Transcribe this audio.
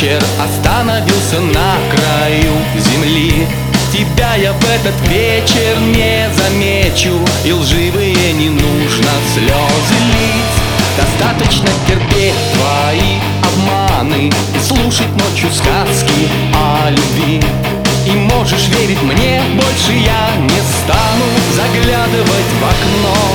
вечер остановился на краю земли. Тебя я в этот вечер не замечу, и лживые не нужно слезы лить. Достаточно терпеть твои обманы и слушать ночью сказки о любви. И можешь верить мне, больше я не стану заглядывать в окно.